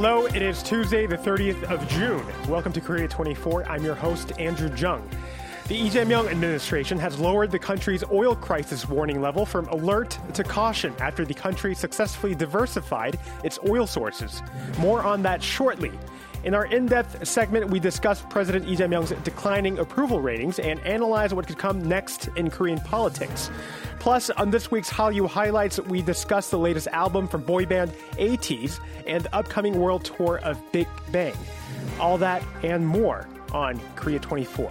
Hello, it is Tuesday, the 30th of June. Welcome to Korea 24. I'm your host, Andrew Jung. The Lee Jae-myung administration has lowered the country's oil crisis warning level from alert to caution after the country successfully diversified its oil sources. More on that shortly. In our in-depth segment, we discuss President Lee Jae-myung's declining approval ratings and analyze what could come next in Korean politics. Plus, on this week's Hallyu Highlights, we discuss the latest album from boy band ATEEZ and the upcoming world tour of Big Bang. All that and more on Korea 24.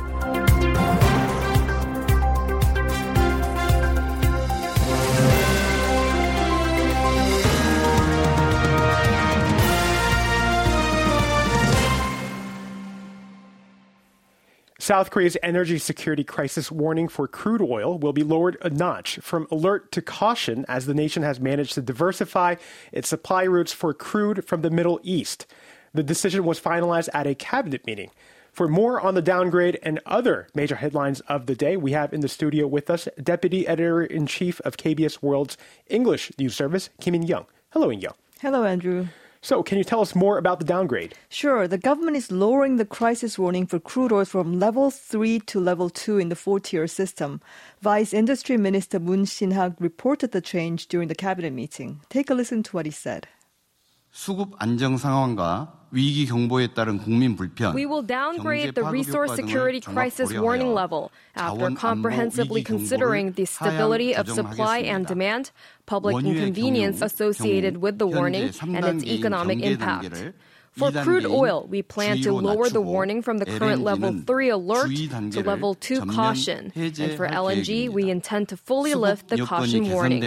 South Korea's energy security crisis warning for crude oil will be lowered a notch from alert to caution as the nation has managed to diversify its supply routes for crude from the Middle East. The decision was finalized at a cabinet meeting. For more on the downgrade and other major headlines of the day, we have in the studio with us Deputy Editor-in-Chief of KBS World's English News Service, Kim In-young. Hello, In-young. Hello, Andrew. So, can you tell us more about the downgrade? Sure. The government is lowering the crisis warning for crude oil from level 3 to level 2 in the four-tier system. Vice Industry Minister Moon Shin-hak reported the change during the cabinet meeting. Take a listen to what he said. 수급 안정 상황과 위기 경보에 따른 국민 불편. We will downgrade the resource security crisis warning level after comprehensively considering the stability of supply and demand, public inconvenience associated with the warning, and its economic impact. For crude oil, we plan to lower the warning from the current level 3 alert to level 2 caution. And for LNG, we intend to fully lift the caution warning.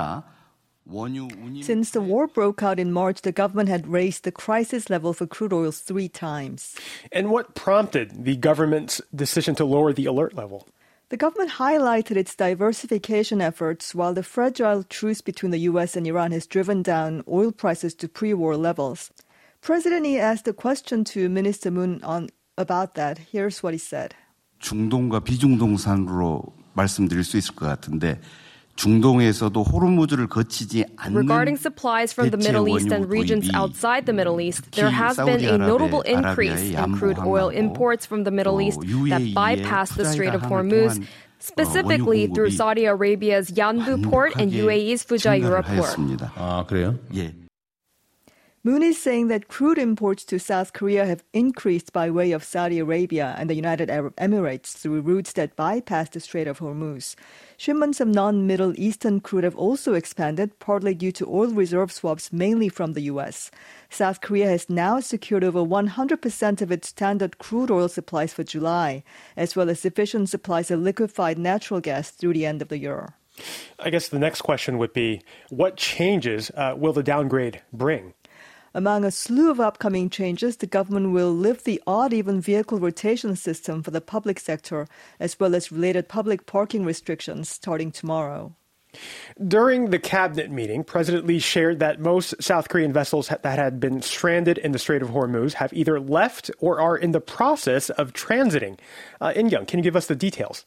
Since the war broke out in March, the government had raised the crisis level for crude oil 3 times. And what prompted the government's decision to lower the alert level? The government highlighted its diversification efforts while the fragile truce between the U.S. and Iran has driven down oil prices to pre-war levels. President Lee asked a question to Minister Moon about that. Here's what he said. 중동과 비중동산으로 말씀드릴 수 있을 것 같은데 중동에서도 호르무즈를 거치지 않는 Regarding supplies from the Middle East and regions outside the Middle East, there has been a notable increase in crude oil imports from the Middle East that bypass the Strait of Hormuz, specifically through Saudi Arabia's Yanbu port and UAE's Fujairah port. 아, 그래요? 예. Moon is saying that crude imports to South Korea have increased by way of Saudi Arabia and the United Arab Emirates through routes that bypass the Strait of Hormuz. Shipments of non-Middle Eastern crude have also expanded, partly due to oil reserve swaps mainly from the U.S. South Korea has now secured over 100% of its standard crude oil supplies for July, as well as sufficient supplies of liquefied natural gas through the end of the year. I guess the next question would be, what changes will the downgrade bring? Among a slew of upcoming changes, the government will lift the odd-even vehicle rotation system for the public sector, as well as related public parking restrictions starting tomorrow. During the cabinet meeting, President Lee shared that most South Korean vessels that had been stranded in the Strait of Hormuz have either left or are in the process of transiting. In-young, can you give us the details?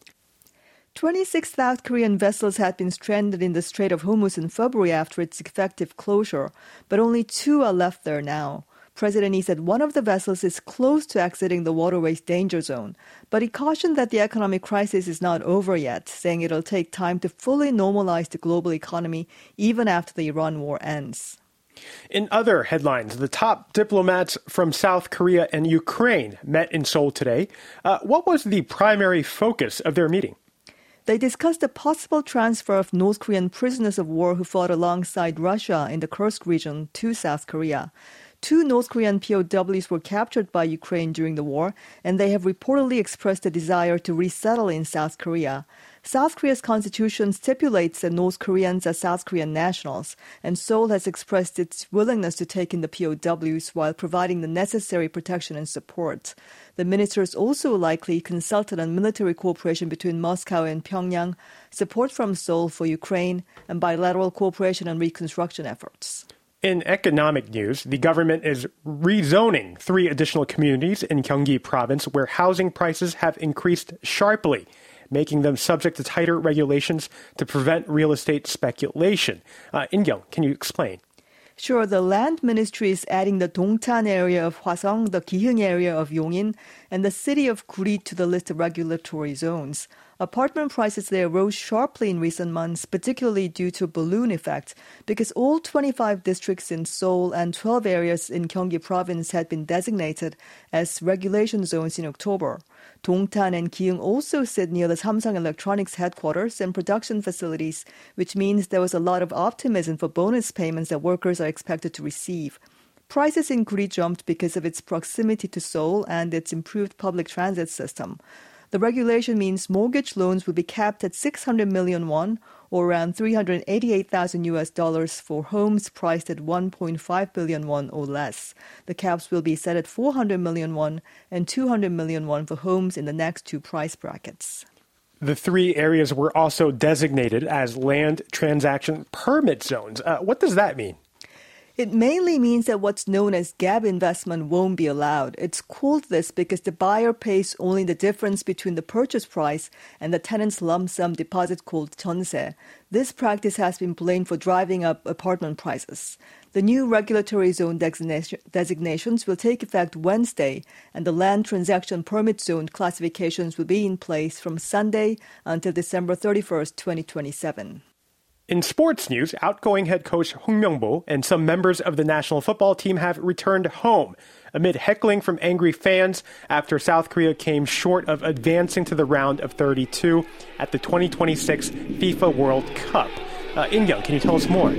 26 South Korean vessels had been stranded in the Strait of Hormuz in February after its effective closure, but only 2 are left there now. President Lee said one of the vessels is close to exiting the waterway's danger zone, but he cautioned that the economic crisis is not over yet, saying it'll take time to fully normalize the global economy even after the Iran war ends. In other headlines, the top diplomats from South Korea and Ukraine met in Seoul today. What was the primary focus of their meeting? They discussed the possible transfer of North Korean prisoners of war who fought alongside Russia in the Kursk region to South Korea. 2 North Korean POWs were captured by Ukraine during the war, and they have reportedly expressed a desire to resettle in South Korea. South Korea's constitution stipulates that North Koreans are South Korean nationals, and Seoul has expressed its willingness to take in the POWs while providing the necessary protection and support. The ministers also likely consulted on military cooperation between Moscow and Pyongyang, support from Seoul for Ukraine, and bilateral cooperation on reconstruction efforts. In economic news, the government is rezoning 3 additional communities in Gyeonggi province where housing prices have increased sharply, making them subject to tighter regulations to prevent real estate speculation. In-young, can you explain? Sure, the Land Ministry is adding the Dongtan area of Hwasong, the Gihung area of Yongin, and the city of Guri to the list of regulatory zones. Apartment prices there rose sharply in recent months, particularly due to balloon effect, because all 25 districts in Seoul and 12 areas in Gyeonggi province had been designated as regulation zones in October. Dongtan and Gihung also sit near the Samsung Electronics headquarters and production facilities, which means there was a lot of optimism for bonus payments that workers are expected to receive. Prices in Guri jumped because of its proximity to Seoul and its improved public transit system. The regulation means mortgage loans will be capped at 600 million won, or around $388,000 for homes priced at 1.5 billion won or less. The caps will be set at 400 million won and 200 million won for homes in the next two price brackets. The three areas were also designated as land transaction permit zones. What does that mean? It mainly means that what's known as gap investment won't be allowed. It's called this because the buyer pays only the difference between the purchase price and the tenant's lump sum deposit called jeonse. This practice has been blamed for driving up apartment prices. The new regulatory zone designations will take effect Wednesday, and the land transaction permit zone classifications will be in place from Sunday until December 31st, 2027. In sports news, outgoing head coach Hong Myung-bo and some members of the national football team have returned home amid heckling from angry fans after South Korea came short of advancing to the round of 32 at the 2026 FIFA World Cup. In-kyung, can you tell us more?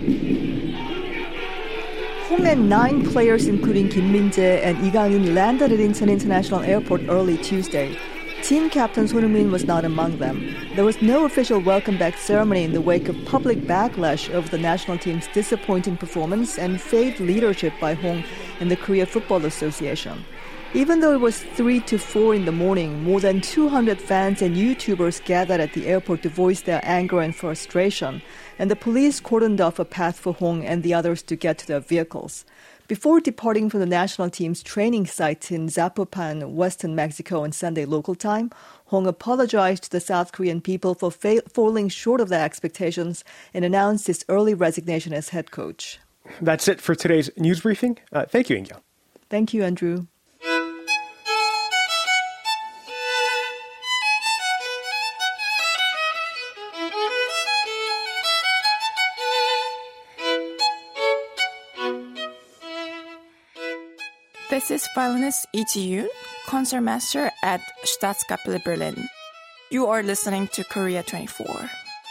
Hong and 9 players, including Kim Min-jae and Lee Gang-eun, landed at Incheon International Airport early Tuesday. Team captain Son Heung-min was not among them. There was no official welcome-back ceremony in the wake of public backlash over the national team's disappointing performance and failed leadership by Hong and the Korea Football Association. Even though it was 3 to 4 in the morning, more than 200 fans and YouTubers gathered at the airport to voice their anger and frustration, and the police cordoned off a path for Hong and the others to get to their vehicles. Before departing from the national team's training site in Zapopan, western Mexico on Sunday local time, Hong apologized to the South Korean people for falling short of their expectations and announced his early resignation as head coach. That's it for today's news briefing. Thank you, In-kyung. Thank you, Andrew. This is violinist Lee Ji-yoon, concertmaster at Staatskapelle Berlin. You are listening to Korea 24.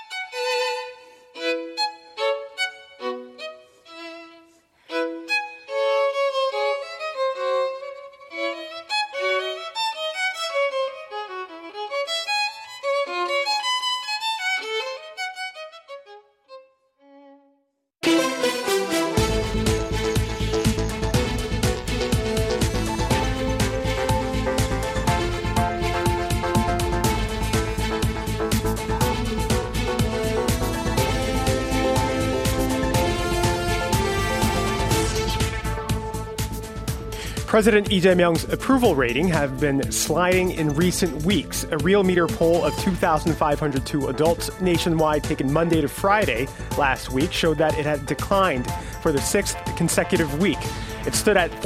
President Lee Jae-myung's approval rating have been sliding in recent weeks. A Real Meter poll of 2,502 adults nationwide taken Monday to Friday last week showed that it had declined for the 6th consecutive week. It stood at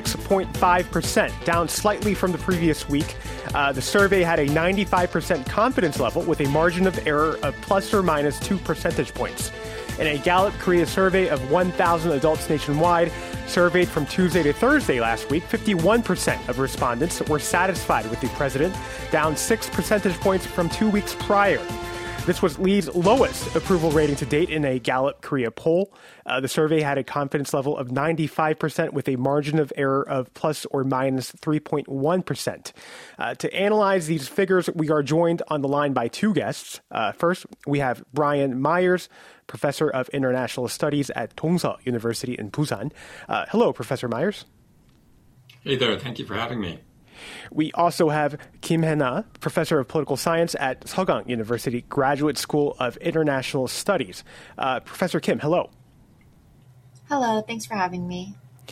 46.5%, down slightly from the previous week. The survey had a 95% confidence level with a margin of error of plus or minus 2 percentage points. In a Gallup Korea survey of 1,000 adults nationwide, surveyed from Tuesday to Thursday last week, 51% of respondents were satisfied with the president, down 6 percentage points from 2 weeks prior. This was Lee's lowest approval rating to date in a Gallup Korea poll. The survey had a confidence level of 95% with a margin of error of plus or minus 3.1%. To analyze these figures, we are joined on the line by two guests. First, we have Brian Myers, Professor of International Studies at Dongseok University in Busan. Hello, Professor Myers. Hey there. Thank you for having me. We also have Kim Hae-na, Professor of Political Science at Seogang University Graduate School of International Studies. Professor Kim, hello. Hello. Thanks for having me.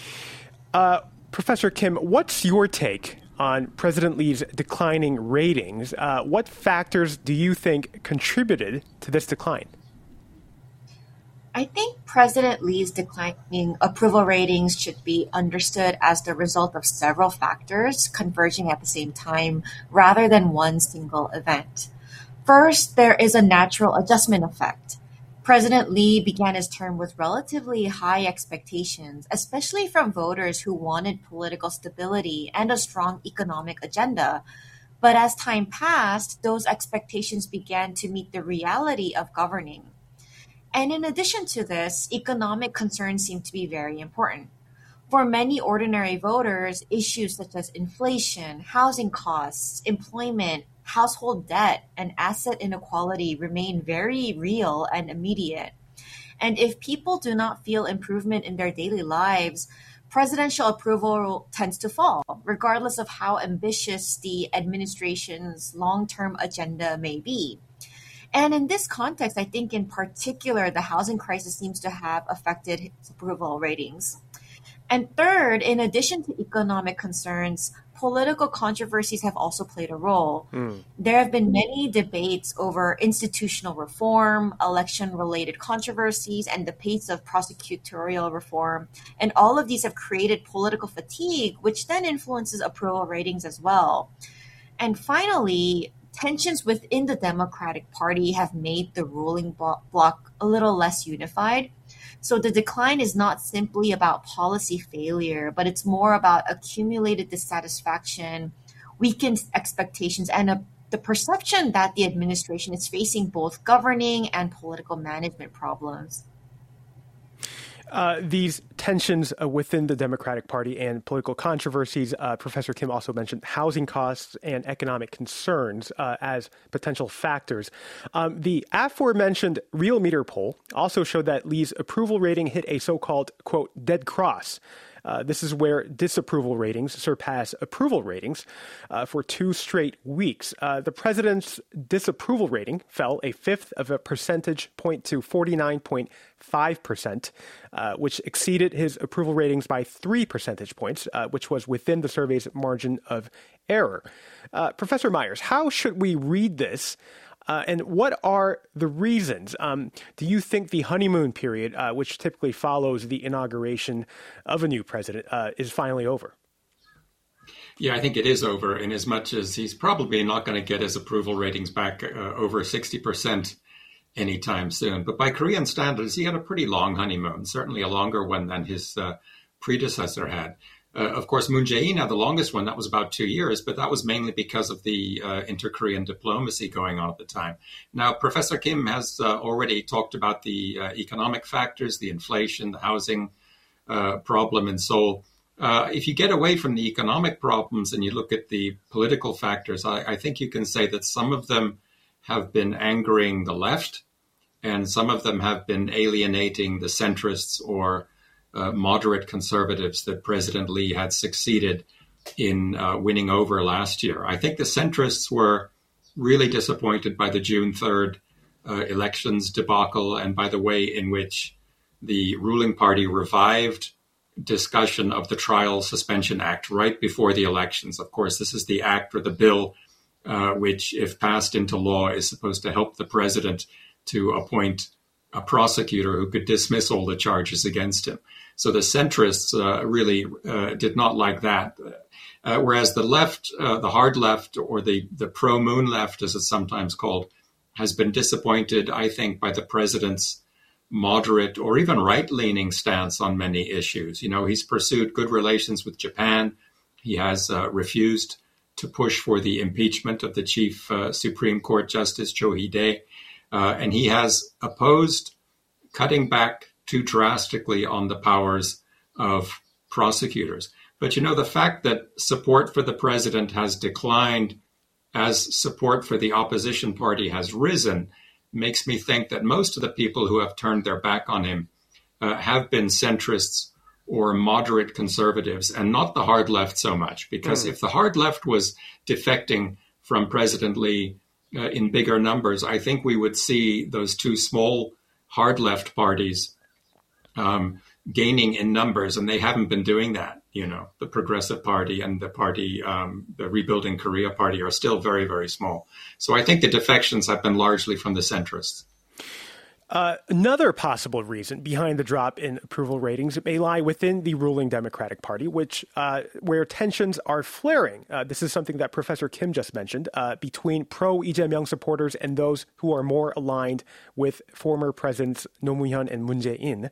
Professor Kim, what's your take on President Lee's declining ratings? What factors do you think contributed to this decline? I think President Lee's declining approval ratings should be understood as the result of several factors converging at the same time rather than one single event. First, there is a natural adjustment effect. President Lee began his term with relatively high expectations, especially from voters who wanted political stability and a strong economic agenda. But as time passed, those expectations began to meet the reality of governing. And in addition to this, economic concerns seem to be very important. For many ordinary voters, issues such as inflation, housing costs, employment, household debt, and asset inequality remain very real and immediate. And if people do not feel improvement in their daily lives, presidential approval tends to fall, regardless of how ambitious the administration's long-term agenda may be. And in this context, I think in particular, the housing crisis seems to have affected his approval ratings. And third, in addition to economic concerns, political controversies have also played a role. There have been many debates over institutional reform, election-related controversies, and the pace of prosecutorial reform. And all of these have created political fatigue, which then influences approval ratings as well. And finally, tensions within the Democratic Party have made the ruling bloc a little less unified. So the decline is not simply about policy failure, but it's more about accumulated dissatisfaction, weakened expectations, and the perception that the administration is facing both governing and political management problems. These tensions within the Democratic Party and political controversies, Professor Kim also mentioned housing costs and economic concerns as potential factors. The aforementioned Real Meter poll also showed that Lee's approval rating hit a so-called, quote, dead cross. This is where disapproval ratings surpass approval ratings for 2 straight weeks. The president's disapproval rating fell a fifth of a percentage point to 49.5%, which exceeded his approval ratings by 3 percentage points, which was within the survey's margin of error. Professor Myers, how should we read this? And what are the reasons? Do you think the honeymoon period, which typically follows the inauguration of a new president, is finally over? Yeah, I think it is over, in as much as he's probably not going to get his approval ratings back over 60% anytime soon. But by Korean standards, he had a pretty long honeymoon, certainly a longer one than his predecessor had. Of course, Moon Jae-in had the longest one. That was about 2 years, but that was mainly because of the inter-Korean diplomacy going on at the time. Now, Professor Kim has already talked about the economic factors, the inflation, the housing problem in Seoul. If you get away from the economic problems and you look at the political factors, I think you can say that some of them have been angering the left, and some of them have been alienating the centrists or moderate conservatives that President Lee had succeeded in winning over last year. I think the centrists were really disappointed by the June 3rd elections debacle and by the way in which the ruling party revived discussion of the Trial Suspension Act right before the elections. Of course, this is the act or the bill which, if passed into law, is supposed to help the president to appoint a prosecutor who could dismiss all the charges against him. So the centrists really did not like that. Whereas the left, the hard left, or the pro-Moon left, as it's sometimes called, has been disappointed, I think, by the president's moderate or even right-leaning stance on many issues. You know, he's pursued good relations with Japan. He has refused to push for the impeachment of the Chief Supreme Court Justice Cho Hee-dae. And he has opposed cutting back too drastically on the powers of prosecutors. But, you know, the fact that support for the president has declined as support for the opposition party has risen makes me think that most of the people who have turned their back on him have been centrists or moderate conservatives and not the hard left so much. Because if the hard left was defecting from President Lee in bigger numbers, I think we would see those two small hard left parties gaining in numbers, and they haven't been doing that. You know, the Progressive Party and the party, the Rebuilding Korea Party, are still very, very small. So I think the defections have been largely from the centrists. Another possible reason behind the drop in approval ratings may lie within the ruling Democratic Party, where tensions are flaring. This is something that Professor Kim just mentioned, between pro-Lee Jae-myung supporters and those who are more aligned with former Presidents Roh Moo-hyun and Moon Jae-in.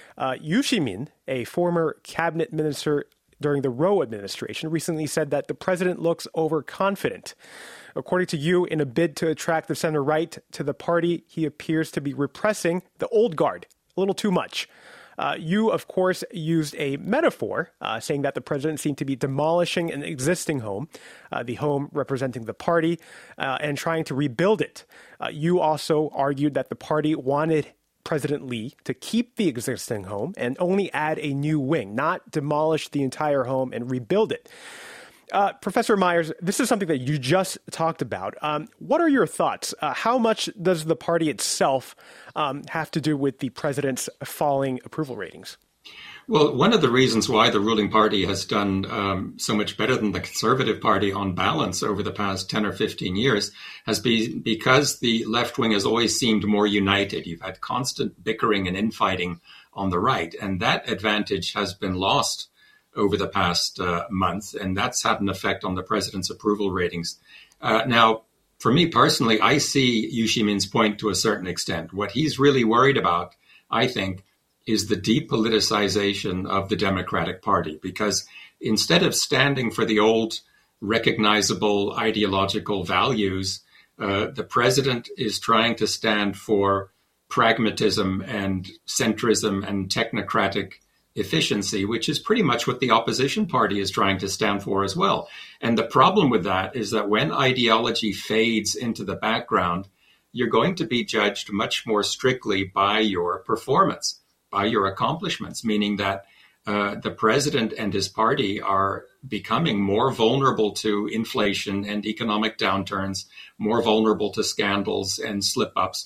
Yoo Shi-min, a former cabinet minister during the Roh administration, recently said that the president looks overconfident. According to Yoo, in a bid to attract the center right to the party, he appears to be repressing the old guard a little too much. Yoo, of course, used a metaphor, saying that the president seemed to be demolishing an existing home, the home representing the party, and trying to rebuild it. Yoo also argued that the party wanted President Lee to keep the existing home and only add a new wing, not demolish the entire home and rebuild it. Professor Myers, this is something that you just talked about. What are your thoughts? How much does the party itself have to do with the president's falling approval ratings? Well, one of the reasons why the ruling party has done so much better than the Conservative Party on balance over the past 10 or 15 years has been because the left wing has always seemed more united. You've had constant bickering and infighting on the right, and that advantage has been lost over the past month, and that's had an effect on the president's approval ratings. Now, for me personally, I see Yoo Shi-min's point to a certain extent. What he's really worried about, I think, is the depoliticization of the Democratic Party, because instead of standing for the old recognizable ideological values, the president is trying to stand for pragmatism and centrism and technocratic efficiency, which is pretty much what the opposition party is trying to stand for as well. And the problem with that is that when ideology fades into the background, you're going to be judged much more strictly by your performance, by your accomplishments, meaning that the president and his party are becoming more vulnerable to inflation and economic downturns, more vulnerable to scandals and slip-ups.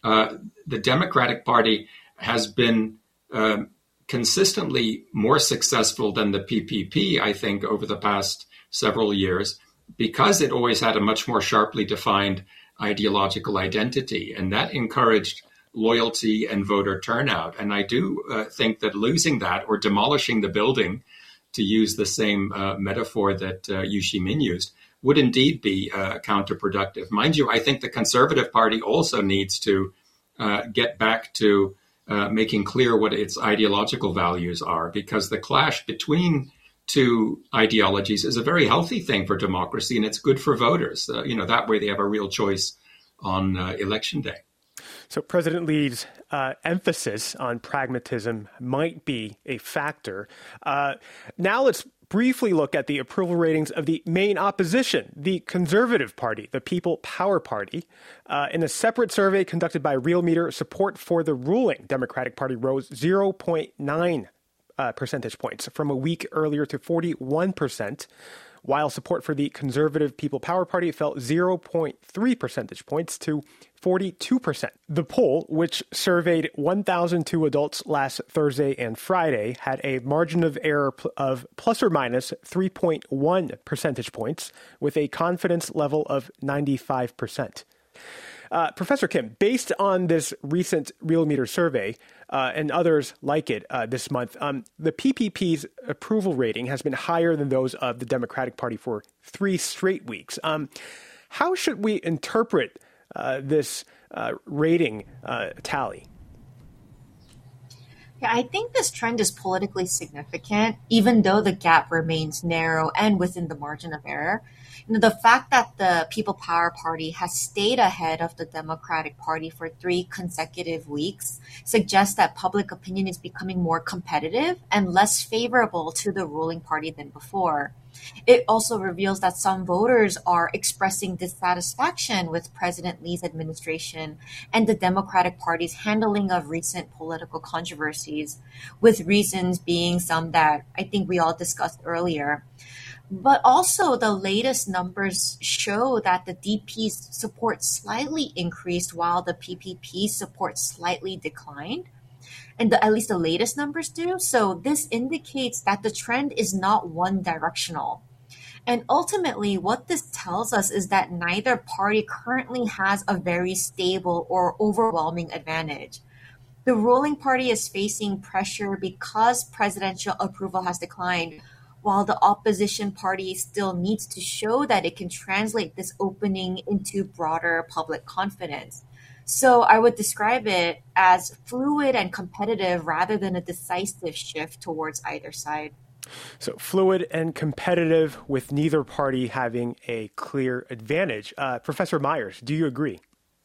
The Democratic Party has been consistently more successful than the PPP, I think, over the past several years, because it always had a much more sharply defined ideological identity. And that encouraged loyalty and voter turnout. And I do think that losing that or demolishing the building, to use the same metaphor that Yoo Shi-min used, would indeed be counterproductive. Mind you, I think the Conservative Party also needs to get back to making clear what its ideological values are, because the clash between two ideologies is a very healthy thing for democracy, and it's good for voters. That way they have a real choice on election day. So President Lee's emphasis on pragmatism might be a factor. Now let's briefly look at the approval ratings of the main opposition, the Conservative Party, the People Power Party. In a separate survey conducted by RealMeter, support for the ruling Democratic Party rose 0.9 percentage points from a week earlier to 41%, while support for the Conservative People Power Party fell 0.3 percentage points to 42%. The poll, which surveyed 1,002 adults last Thursday and Friday, had a margin of error of plus or minus 3.1 percentage points, with a confidence level of 95%. Professor Kim, based on this recent RealMeter survey and others like it this month, the PPP's approval rating has been higher than those of the Democratic Party for 3 straight weeks. How should we interpret this rating tally? Yeah, I think this trend is politically significant, even though the gap remains narrow and within the margin of error. The fact that the People Power Party has stayed ahead of the Democratic Party for 3 consecutive weeks suggests that public opinion is becoming more competitive and less favorable to the ruling party than before. It also reveals that some voters are expressing dissatisfaction with President Lee's administration and the Democratic Party's handling of recent political controversies, with reasons being some that I think we all discussed earlier. But also, the latest numbers show that the DP's support slightly increased while the PPP's support slightly declined. And at least the latest numbers do. So this indicates that the trend is not one directional. And ultimately, what this tells us is that neither party currently has a very stable or overwhelming advantage. The ruling party is facing pressure because presidential approval has declined, while the opposition party still needs to show that it can translate this opening into broader public confidence. So I would describe it as fluid and competitive rather than a decisive shift towards either side. So fluid and competitive with neither party having a clear advantage. Professor Myers, do you agree?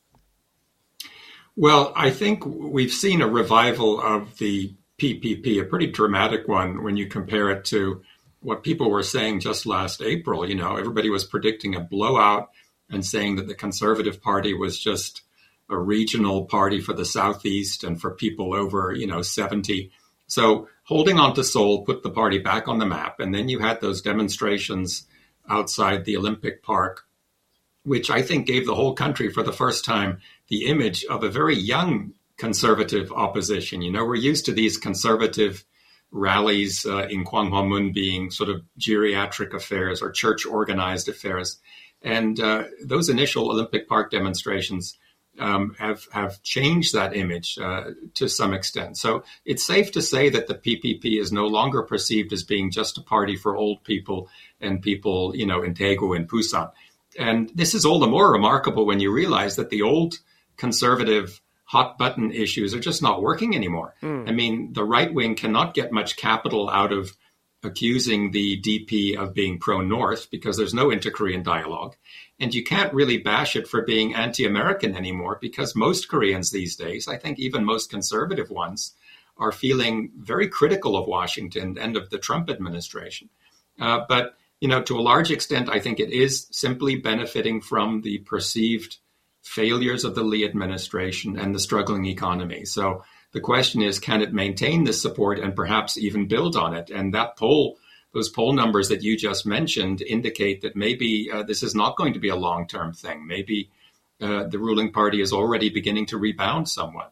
Well, I think we've seen a revival of the PPP, a pretty dramatic one when you compare it to what people were saying just last April. You know, everybody was predicting a blowout and saying that the Conservative Party was just a regional party for the Southeast and for people over, 70. So holding on to Seoul put the party back on the map. And then you had those demonstrations outside the Olympic Park, which I think gave the whole country for the first time the image of a very young conservative opposition. You know, we're used to these conservative rallies in Gwanghwamun being sort of geriatric affairs or church organized affairs. And those initial Olympic Park demonstrations have changed that image to some extent. So it's safe to say that the PPP is no longer perceived as being just a party for old people and people, in Daegu and Busan. And this is all the more remarkable when you realize that the old conservative hot button issues are just not working anymore. I mean, the right wing cannot get much capital out of accusing the DP of being pro-North because there's no inter-Korean dialogue. And you can't really bash it for being anti-American anymore because most Koreans these days, I think even most conservative ones, are feeling very critical of Washington and of the Trump administration. But, to a large extent, I think it is simply benefiting from the perceived failures of the Lee administration and the struggling economy. So the question is, can it maintain this support and perhaps even build on it? And those poll numbers that you just mentioned indicate that maybe this is not going to be a long-term thing. Maybe the ruling party is already beginning to rebound somewhat.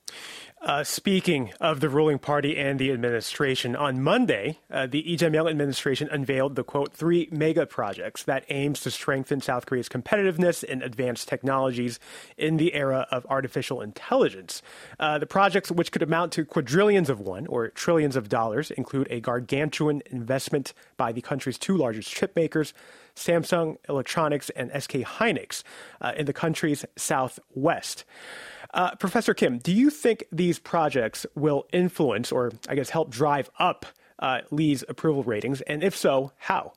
Speaking of the ruling party and the administration, on Monday, the Lee Jae-myung administration unveiled the, quote, 3 mega projects that aims to strengthen South Korea's competitiveness in advanced technologies in the era of artificial intelligence. The projects, which could amount to quadrillions of won, or trillions of dollars, include a gargantuan investment by the country's 2 largest chip makers, Samsung Electronics and SK Hynix, in the country's southwest. Professor Kim, do you think these projects will influence or, I guess, help drive up Lee's approval ratings? And if so, how?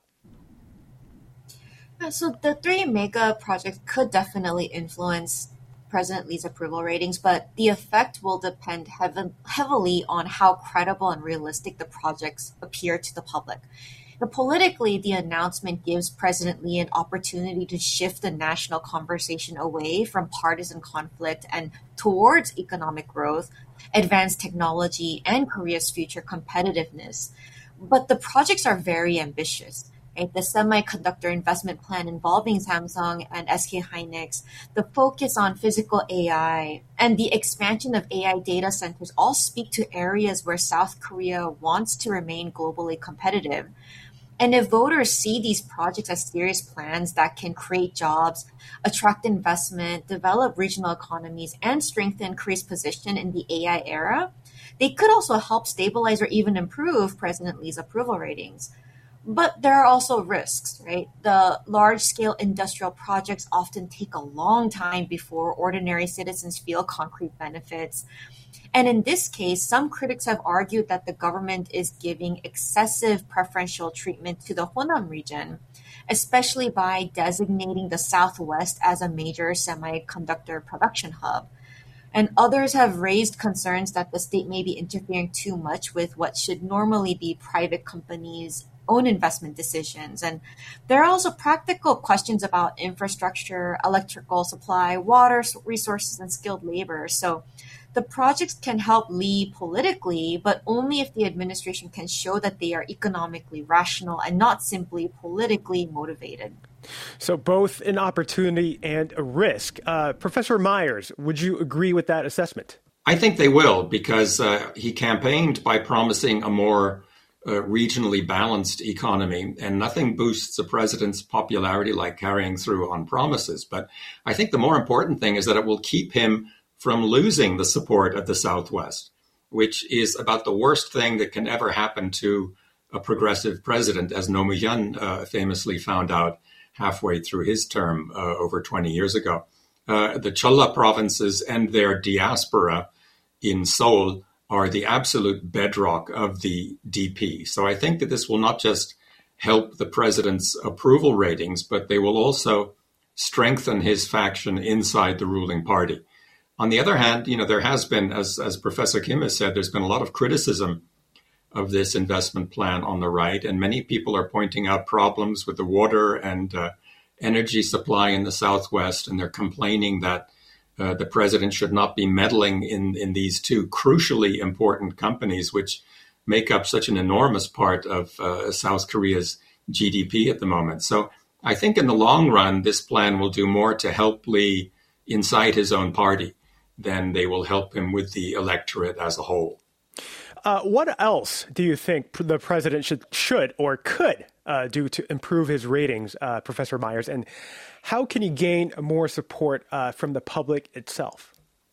So the 3 mega projects could definitely influence President Lee's approval ratings, but the effect will depend heavily on how credible and realistic the projects appear to the public. But politically, the announcement gives President Lee an opportunity to shift the national conversation away from partisan conflict and towards economic growth, advanced technology, and Korea's future competitiveness. But the projects are very ambitious. Right? The semiconductor investment plan involving Samsung and SK Hynix, the focus on physical AI, and the expansion of AI data centers all speak to areas where South Korea wants to remain globally competitive. And if voters see these projects as serious plans that can create jobs, attract investment, develop regional economies, and strengthen Korea's position in the AI era, they could also help stabilize or even improve President Lee's approval ratings. But there are also risks, right? The large-scale industrial projects often take a long time before ordinary citizens feel concrete benefits. And in this case, some critics have argued that the government is giving excessive preferential treatment to the Honam region, especially by designating the Southwest as a major semiconductor production hub. And others have raised concerns that the state may be interfering too much with what should normally be private companies' own investment decisions. And there are also practical questions about infrastructure, electrical supply, water resources, and skilled labor. So the projects can help Lee politically, but only if the administration can show that they are economically rational and not simply politically motivated. So both an opportunity and a risk. Professor Myers, would you agree with that assessment? I think they will, because he campaigned by promising a more regionally balanced economy, and nothing boosts a president's popularity like carrying through on promises. But I think the more important thing is that it will keep him from losing the support of the Southwest, which is about the worst thing that can ever happen to a progressive president, as Roh Moo-hyun famously found out halfway through his term over 20 years ago. The Cholla provinces and their diaspora in Seoul are the absolute bedrock of the DP. So I think that this will not just help the president's approval ratings, but they will also strengthen his faction inside the ruling party. On the other hand, there has been, as Professor Kim has said, there's been a lot of criticism of this investment plan on the right, and many people are pointing out problems with the water and energy supply in the Southwest, and they're complaining that the president should not be meddling in these two crucially important companies, which make up such an enormous part of South Korea's GDP at the moment. So I think in the long run, this plan will do more to help Lee inside his own party than they will help him with the electorate as a whole. What else do you think the president should or could do to improve his ratings, Professor Myers? And how can he gain more support from the public itself?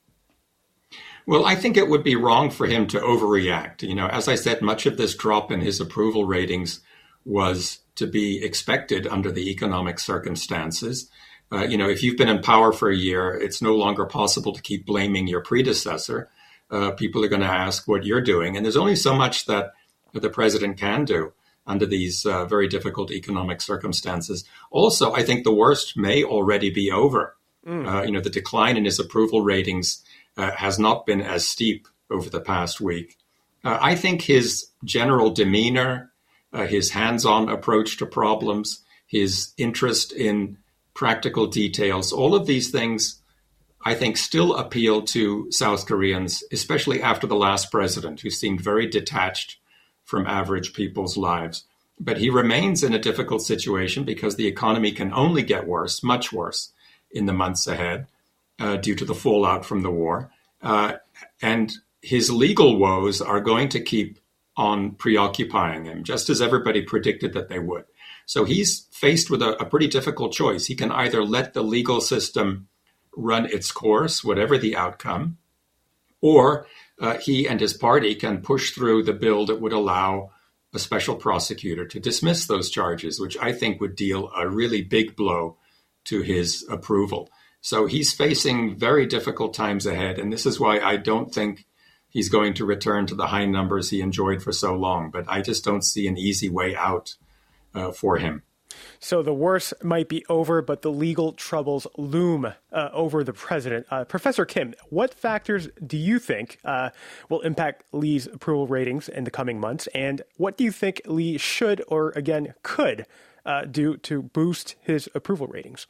Well, I think it would be wrong for him to overreact. As I said, much of this drop in his approval ratings was to be expected under the economic circumstances. If you've been in power for a year, it's no longer possible to keep blaming your predecessor. People are going to ask what you're doing. And there's only so much that the president can do under these very difficult economic circumstances. Also, I think the worst may already be over. The decline in his approval ratings has not been as steep over the past week. I think his general demeanor, his hands-on approach to problems, his interest in practical details, all of these things I think still appeal to South Koreans, especially after the last president, who seemed very detached from average people's lives. But he remains in a difficult situation because the economy can only get worse, much worse, in the months ahead due to the fallout from the war. And his legal woes are going to keep on preoccupying him, just as everybody predicted that they would. So he's faced with a pretty difficult choice. He can either let the legal system run its course, whatever the outcome, or he and his party can push through the bill that would allow a special prosecutor to dismiss those charges, which I think would deal a really big blow to his approval. So he's facing very difficult times ahead, and this is why I don't think he's going to return to the high numbers he enjoyed for so long. But I just don't see an easy way out for him. So the worst might be over, but the legal troubles loom over the president. Professor Kim, what factors do you think will impact Lee's approval ratings in the coming months? And what do you think Lee should or, again, could do to boost his approval ratings?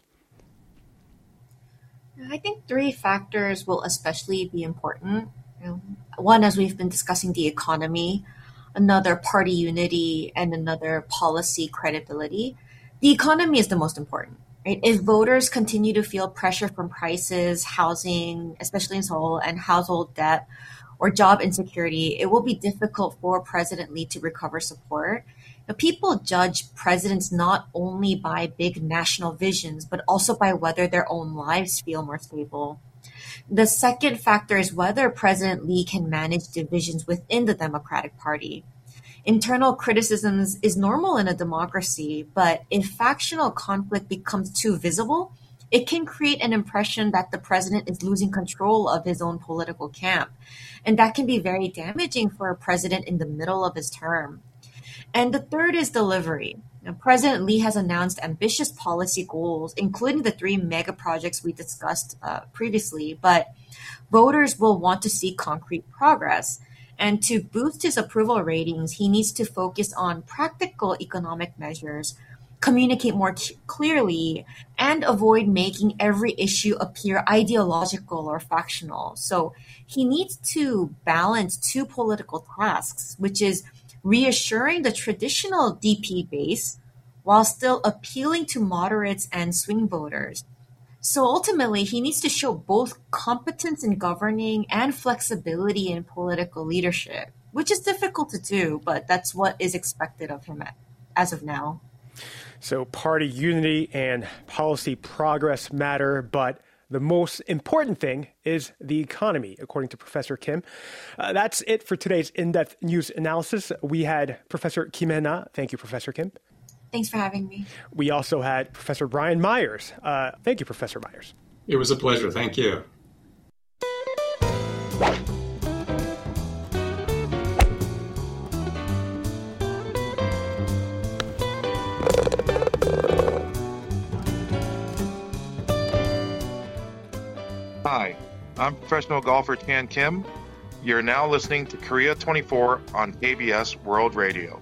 I think three factors will especially be important. One, as we've been discussing, the economy, another party unity, and another policy credibility. The economy is the most important, right? If voters continue to feel pressure from prices, housing, especially in Seoul, and household debt or job insecurity, it will be difficult for President Lee to recover support. Now, people judge presidents not only by big national visions, but also by whether their own lives feel more stable. The second factor is whether President Lee can manage divisions within the Democratic Party. Internal criticisms is normal in a democracy, but if factional conflict becomes too visible, it can create an impression that the president is losing control of his own political camp. And that can be very damaging for a president in the middle of his term. And the third is delivery. Now, President Lee has announced ambitious policy goals, including the 3 mega projects we discussed previously, but voters will want to see concrete progress. And to boost his approval ratings, he needs to focus on practical economic measures, communicate more clearly, and avoid making every issue appear ideological or factional. So he needs to balance 2 political tasks, which is reassuring the traditional DP base while still appealing to moderates and swing voters. So ultimately, he needs to show both competence in governing and flexibility in political leadership. which is difficult to do, but that's what is expected of him as of now. So party unity and policy progress matter, but the most important thing is the economy, according to Professor Kim. That's it for today's in-depth news analysis. We had Professor Kim Hae-na. Thank you, Professor Kim. Thanks for having me. We also had Professor Brian Myers. Thank you, Professor Myers. It was a pleasure. Thank you. Hi, I'm professional golfer Tan Kim. You're now listening to Korea 24 on KBS World Radio.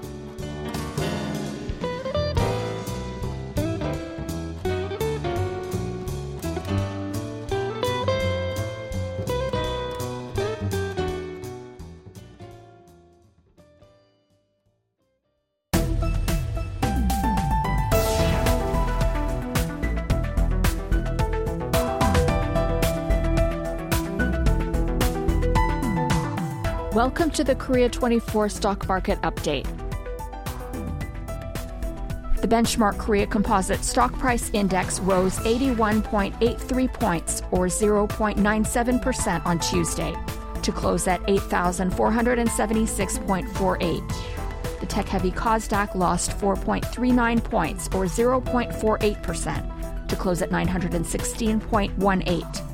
Welcome to the Korea 24 Stock Market Update. The benchmark Korea Composite Stock Price Index rose 81.83 points, or 0.97% on Tuesday, to close at 8,476.48. The tech-heavy Kosdaq lost 4.39 points, or 0.48%, to close at 916.18.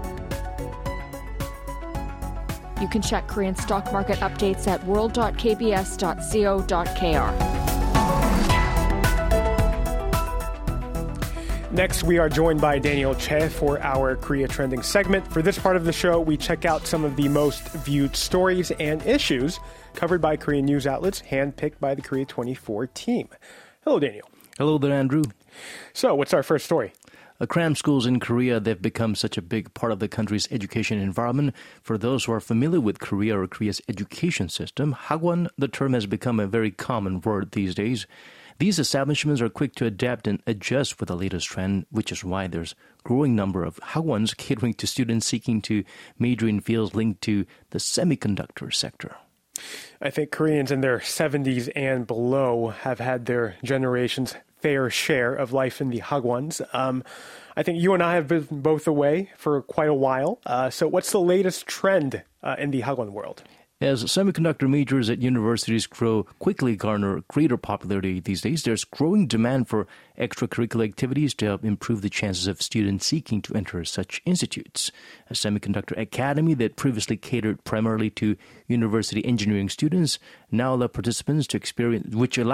You can check Korean stock market updates at world.kbs.co.kr. Next, we are joined by Daniel Che for our Korea Trending segment. For this part of the show, we check out some of the most viewed stories and issues covered by Korean news outlets, handpicked by the Korea 24 team. Hello, Daniel. Hello there, Andrew. So, what's our first story? Cram schools in Korea, they've become such a big part of the country's education environment. For those who are familiar with Korea or Korea's education system, hagwon, the term has become a very common word these days. These establishments are quick to adapt and adjust with the latest trend, which is why there's a growing number of hagwons catering to students seeking to major in fields linked to the semiconductor sector. I think Koreans in their 70s and below have had their generation's fair share of life in the hagwons. I think you and I have been both away for quite a while. So what's the latest trend in the hagwon world? As semiconductor majors at universities quickly garner greater popularity these days, there's growing demand for extracurricular activities to help improve the chances of students seeking to enter such institutes. A semiconductor academy that previously catered primarily to university engineering students now allow participants to experience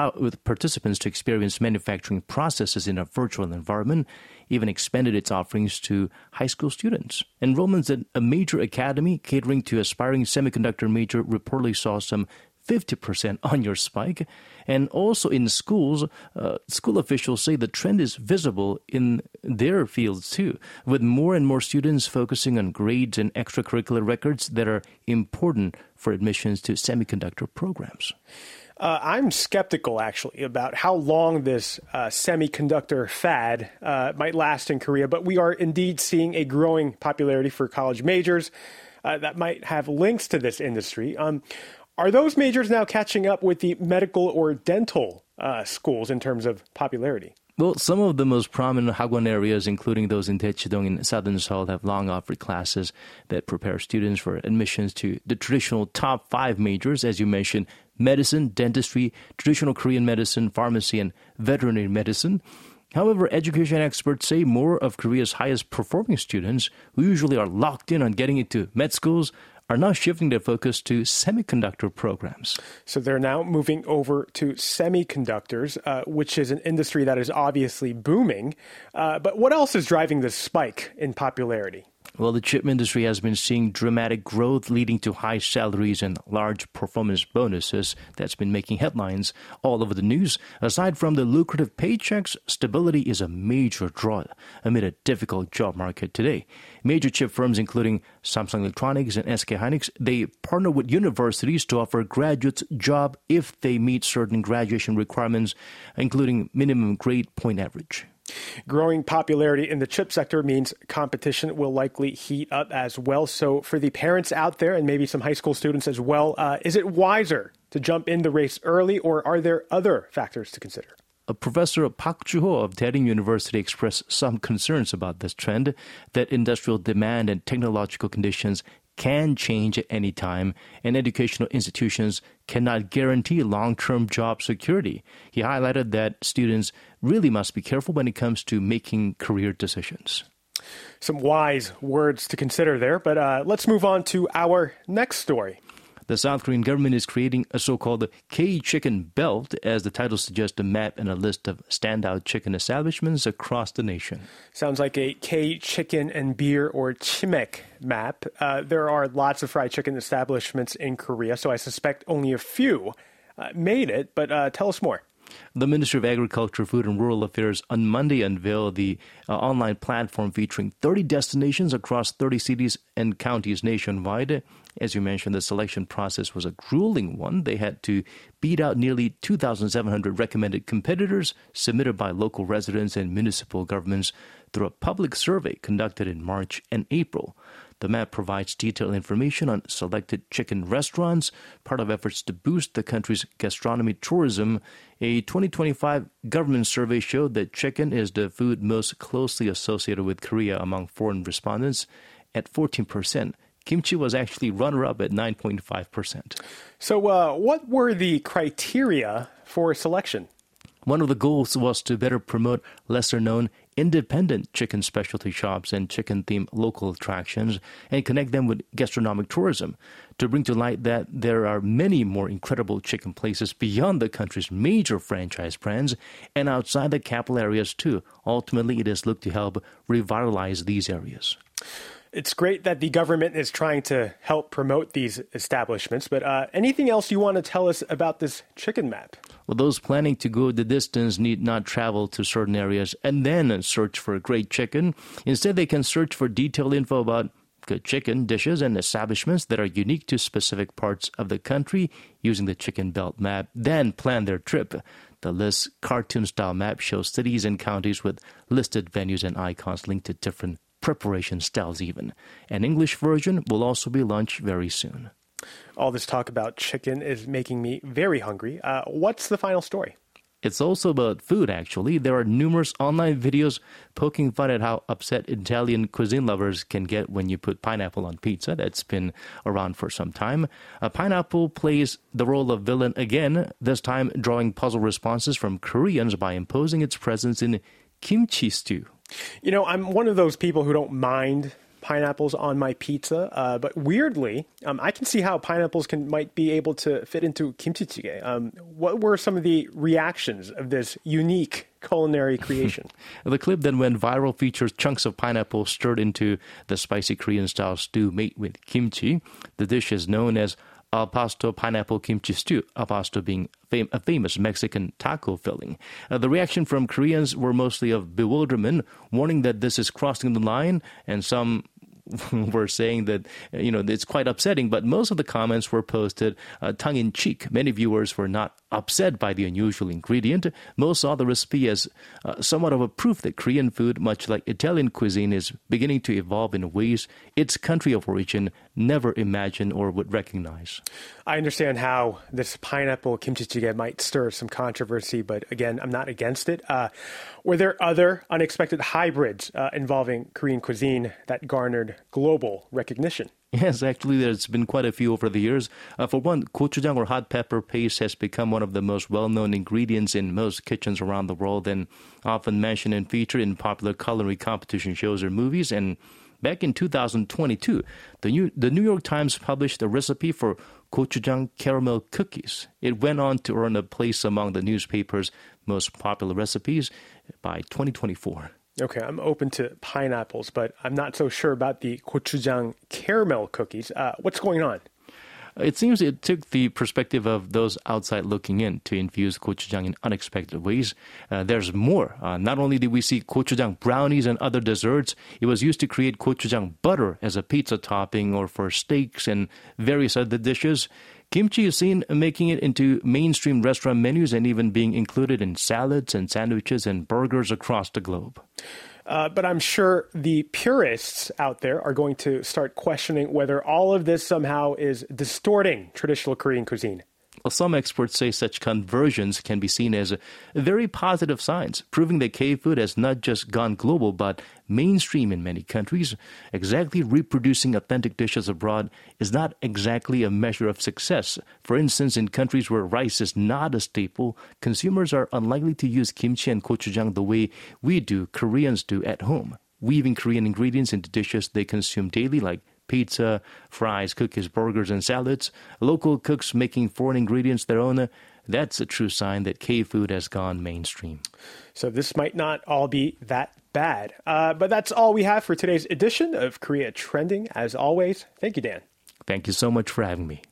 manufacturing processes in a virtual environment, even expanded its offerings to high school students. Enrollments at a major academy catering to aspiring semiconductor major reportedly saw some 50% on-year spike. And also in schools, school officials say the trend is visible in their fields too, with more and more students focusing on grades and extracurricular records that are important for admissions to semiconductor programs. I'm skeptical, actually, about how long this semiconductor fad might last in Korea, but we are indeed seeing a growing popularity for college majors that might have links to this industry. Are those majors now catching up with the medical or dental schools in terms of popularity? Well, some of the most prominent hagwon areas, including those in Daechidong and Southern Seoul, have long offered classes that prepare students for admissions to the traditional top 5 majors, as you mentioned, medicine, dentistry, traditional Korean medicine, pharmacy, and veterinary medicine. However, education experts say more of Korea's highest performing students, who usually are locked in on getting into med schools, are now shifting their focus to semiconductor programs. So they're now moving over to semiconductors, which is an industry that is obviously booming. But what else is driving this spike in popularity? Well, the chip industry has been seeing dramatic growth, leading to high salaries and large performance bonuses that's been making headlines all over the news. Aside from the lucrative paychecks, stability is a major draw amid a difficult job market today. Major chip firms, including Samsung Electronics and SK Hynix, they partner with universities to offer graduates job if they meet certain graduation requirements, including minimum grade point average. Growing popularity in the chip sector means competition will likely heat up as well. So for the parents out there and maybe some high school students as well, is it wiser to jump in the race early, or are there other factors to consider? Professor Park Joo-ho of Daejeon University expressed some concerns about this trend, that industrial demand and technological conditions can change at any time, and educational institutions cannot guarantee long-term job security. He highlighted that students really must be careful when it comes to making career decisions. Some wise words to consider there, but let's move on to our next story. The South Korean government is creating a so-called K-Chicken Belt, as the title suggests, a map and a list of standout chicken establishments across the nation. Sounds like a K-Chicken and Beer or Chimek map. There are lots of fried chicken establishments in Korea, so I suspect only a few made it, but tell us more. The Ministry of Agriculture, Food and Rural Affairs on Monday unveiled the online platform featuring 30 destinations across 30 cities and counties nationwide. As you mentioned, the selection process was a grueling one. They had to beat out nearly 2,700 recommended competitors submitted by local residents and municipal governments through a public survey conducted in March and April. The map provides detailed information on selected chicken restaurants, part of efforts to boost the country's gastronomy tourism. A 2025 government survey showed that chicken is the food most closely associated with Korea among foreign respondents at 14%. Kimchi was actually runner-up at 9.5%. So what were the criteria for selection? One of the goals was to better promote lesser-known independent chicken specialty shops and chicken-themed local attractions and connect them with gastronomic tourism, to bring to light that there are many more incredible chicken places beyond the country's major franchise brands and outside the capital areas too. Ultimately, it is looked to help revitalize these areas. It's great that the government is trying to help promote these establishments, but anything else you want to tell us about this chicken map? Well, those planning to go the distance need not travel to certain areas and then search for great chicken. Instead, they can search for detailed info about good chicken dishes and establishments that are unique to specific parts of the country using the Chicken Belt map, then plan their trip. The list cartoon-style map shows cities and counties with listed venues and icons linked to different preparation styles even. An English version will also be launched very soon. All this talk about chicken is making me very hungry. What's the final story? It's also about food, actually. There are numerous online videos poking fun at how upset Italian cuisine lovers can get when you put pineapple on pizza. That's been around for some time. Pineapple plays the role of villain again, this time drawing puzzle responses from Koreans by imposing its presence in kimchi stew. You know, I'm one of those people who don't mind pineapples on my pizza, but weirdly, I can see how pineapples might be able to fit into kimchi jjigae. What were some of the reactions of this unique culinary creation? The clip that went viral features chunks of pineapple stirred into the spicy Korean-style stew made with kimchi. The dish is known as al pastor pineapple kimchi stew, al pastor being a famous Mexican taco filling. The reaction from Koreans were mostly of bewilderment, warning that this is crossing the line, and some were saying that, it's quite upsetting, but most of the comments were posted tongue-in-cheek. Many viewers were not upset by the unusual ingredient. Most saw the recipe as somewhat of a proof that Korean food, much like Italian cuisine, is beginning to evolve in ways its country of origin never imagined or would recognize. I understand how this pineapple kimchi jjigae might stir some controversy, but again, I'm not against it. Were there other unexpected hybrids involving Korean cuisine that garnered global recognition? Yes, actually, there's been quite a few over the years. For one, gochujang or hot pepper paste has become one of the most well-known ingredients in most kitchens around the world and often mentioned and featured in popular culinary competition shows or movies. And back in 2022, the New York Times published a recipe for gochujang caramel cookies. It went on to earn a place among the newspaper's most popular recipes by 2024. Okay, I'm open to pineapples, but I'm not so sure about the gochujang caramel cookies. What's going on? It seems it took the perspective of those outside looking in to infuse gochujang in unexpected ways. There's more. Not only did we see gochujang brownies and other desserts, it was used to create gochujang butter as a pizza topping or for steaks and various other dishes. Kimchi is seen making it into mainstream restaurant menus and even being included in salads and sandwiches and burgers across the globe. But I'm sure the purists out there are going to start questioning whether all of this somehow is distorting traditional Korean cuisine. Well, some experts say such conversions can be seen as very positive signs, proving that K-food has not just gone global, but mainstream in many countries. Exactly reproducing authentic dishes abroad is not exactly a measure of success. For instance, in countries where rice is not a staple, consumers are unlikely to use kimchi and gochujang the way we do, Koreans do at home, weaving Korean ingredients into dishes they consume daily, like pizza, fries, cookies, burgers, and salads. Local cooks making foreign ingredients their own. That's a true sign that K-food has gone mainstream. So this might not all be that bad. But that's all we have for today's edition of Korea Trending. As always, thank you, Dan. Thank you so much for having me.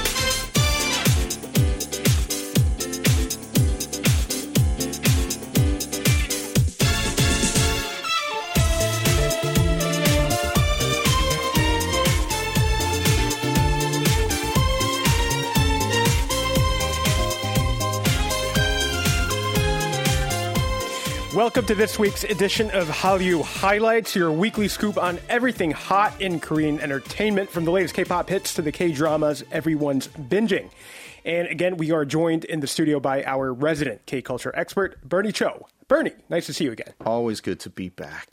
Welcome to this week's edition of Hallyu Highlights, your weekly scoop on everything hot in Korean entertainment, from the latest K-pop hits to the K-dramas everyone's binging. And again, we are joined in the studio by our resident K-culture expert, Bernie Cho. Bernie, nice to see you again. Always good to be back.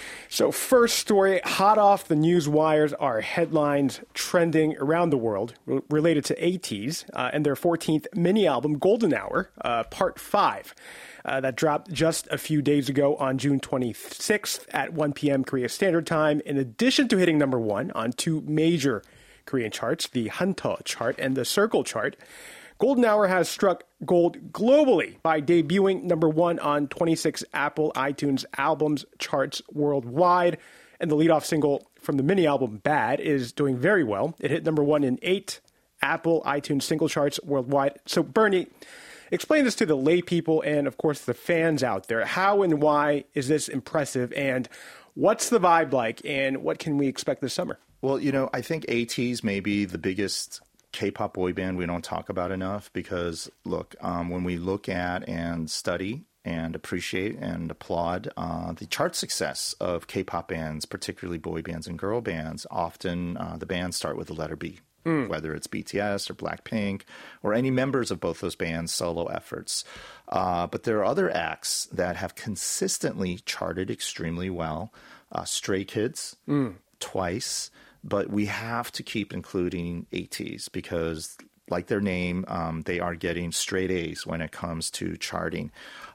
So first story, hot off the news wires are headlines trending around the world related to ATEEZ and their 14th mini-album, Golden Hour, Part 5. That dropped just a few days ago on June 26th at 1 p.m. Korea Standard Time. In addition to hitting number one on two major Korean charts, the Hanja chart and the Circle chart, Golden Hour has struck gold globally by debuting number one on 26 Apple iTunes albums charts worldwide. And the leadoff single from the mini-album, Bad, is doing very well. It hit number one in 8 Apple iTunes single charts worldwide. So, Bernie, explain this to the lay people and, of course, the fans out there. How and why is this impressive, and what's the vibe like, and what can we expect this summer? Well, I think ATEEZ may be the biggest K-pop boy band we don't talk about enough because, look, when we look at and study and appreciate and applaud the chart success of K-pop bands, particularly boy bands and girl bands, often the bands start with the letter B. Whether it's BTS or Blackpink or any members of both those bands' solo efforts. But there are other acts that have consistently charted extremely well. Stray Kids, Twice. But we have to keep including ATEEZ because, like their name, they are getting straight A's when it comes to charting.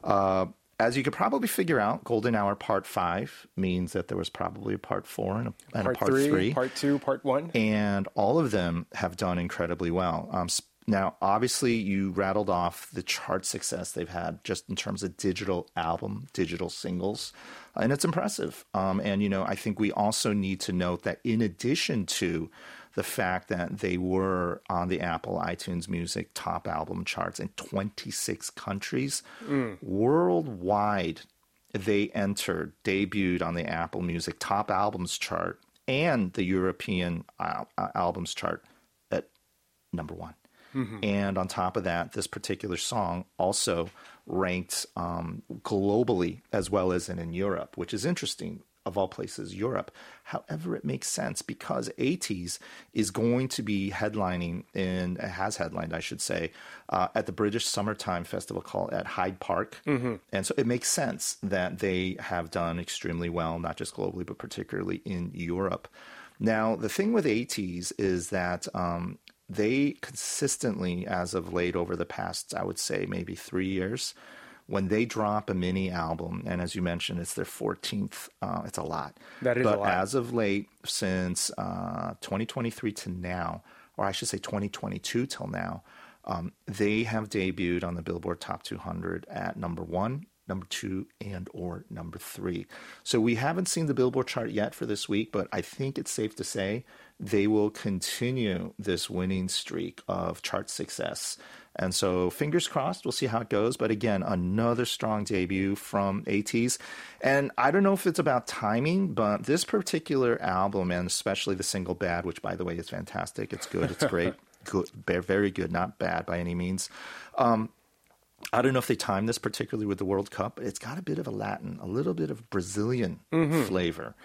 As you could probably figure out, Golden Hour Part 5 means that there was probably a Part 4 and a Part 3. Part 2, Part 1. And all of them have done incredibly well. Now, obviously, you rattled off the chart success they've had just in terms of digital album, digital singles. And it's impressive. And, I think we also need to note that in addition to the fact that they were on the Apple iTunes Music top album charts in 26 countries. Worldwide, they debuted on the Apple Music top albums chart and the European albums chart at number one. And on top of that, this particular song also ranked globally as well as in Europe, which is interesting. Of all places, Europe. However, it makes sense because ATEEZ is going to be headlining has headlined, I should say, at the British Summertime Festival called at Hyde Park. And so it makes sense that they have done extremely well, not just globally, but particularly in Europe. Now, the thing with ATEEZ is that they consistently, as of late over the past, I would say, maybe 3 years, when they drop a mini album, and as you mentioned, it's their 14th, it's a lot. That is a lot. But as of late, since 2023 to now, or I should say 2022 till now, they have debuted on the Billboard Top 200 at number 1, number 2, and or number 3. So we haven't seen the Billboard chart yet for this week, but I think it's safe to say they will continue this winning streak of chart success. And so fingers crossed, we'll see how it goes. But again, another strong debut from ATEEZ. And I don't know if it's about timing, but this particular album, and especially the single Bad, which by the way is fantastic, it's good, it's great. good, very good, not bad by any means. I don't know if they timed this particularly with the World Cup, but it's got a bit of a little bit of Brazilian flavor.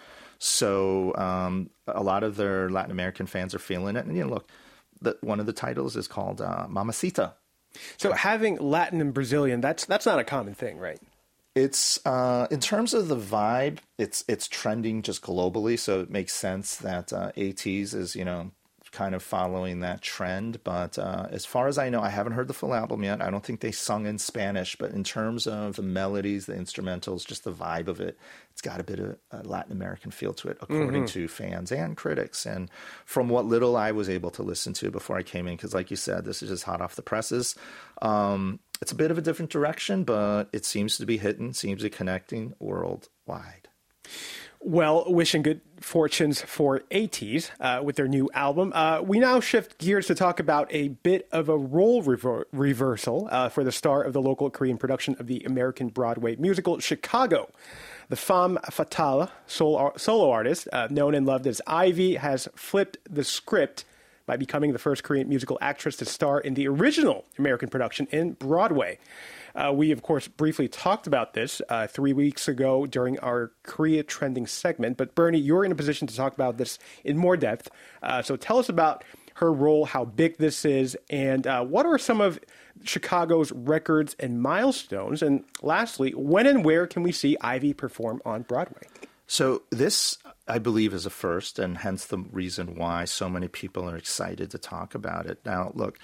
So a lot of their Latin American fans are feeling it. And, look, one of the titles is called Mamacita. So having Latin and Brazilian, that's not a common thing, right? It's in terms of the vibe, it's trending just globally. So it makes sense that ATEEZ is, kind of following that trend. But as far as I know, I haven't heard the full album yet. I don't think they sung in Spanish. But in terms of the melodies, the instrumentals, just the vibe of it, it's got a bit of a Latin American feel to it, according to fans and critics. And from what little I was able to listen to before I came in, because like you said, this is just hot off the presses. It's a bit of a different direction, but it seems to be hitting, seems to be connecting worldwide. Well, wishing good fortunes for ATEEZ with their new album. We now shift gears to talk about a bit of a role reversal for the star of the local Korean production of the American Broadway musical Chicago. The femme fatale solo artist, known and loved as Ivy, has flipped the script by becoming the first Korean musical actress to star in the original American production in Broadway. We, of course, briefly talked about this 3 weeks ago during our Korea Trending segment. But Bernie, you're in a position to talk about this in more depth. So tell us about her role, how big this is, and what are some of Chicago's records and milestones? And lastly, when and where can we see Ivy perform on Broadway? So this, I believe, is a first, and hence the reason why so many people are excited to talk about it. Now, look,